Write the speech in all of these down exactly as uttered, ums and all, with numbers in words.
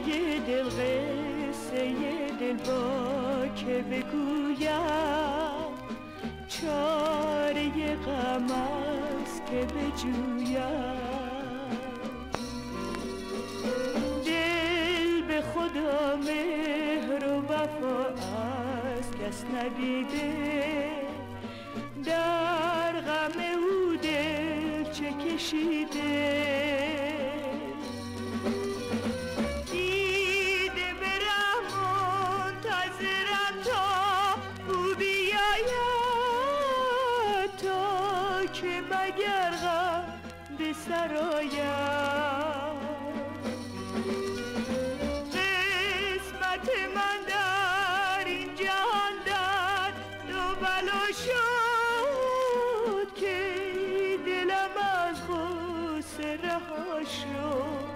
دل قصه دل با که بگویم، چاره غم است که بجویم. دل به خدا مهر و وفا از کس ندیده، در غم او دل چه کشیده. دیده برم منتظرم تا او بیاید، تا که مگر غم به سر آید. قسمت من در این جهان در دو بلا شد، که دلم از غصه رها شد.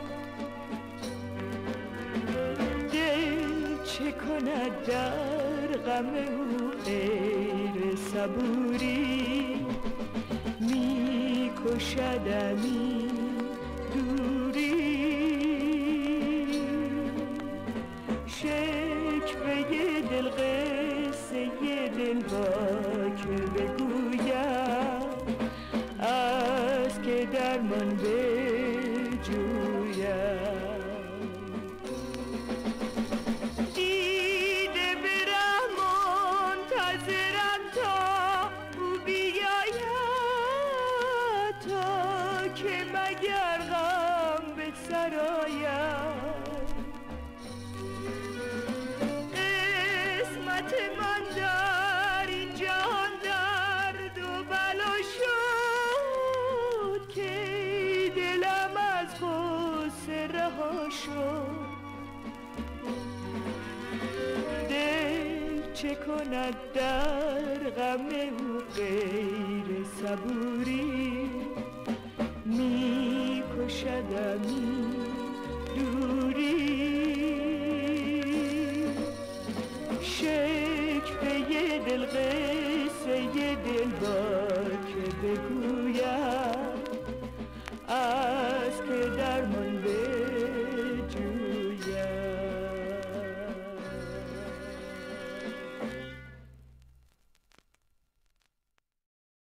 دل چه کند در غم او غیر صبوری، می کشدمی دوری. شکوه دل قصه دل با که بگویم، از که درمان بجویم. دیده برم منتظرم تا او بیاید، تا که مگر غم به سر آید. قسمت من در این جهان در دو بلا شد، که دلم از غصه رها شد. دل چه کند در غم او غیر صبوری، می کشدمی دوری. شکوه دل قصه دل با که بگویم،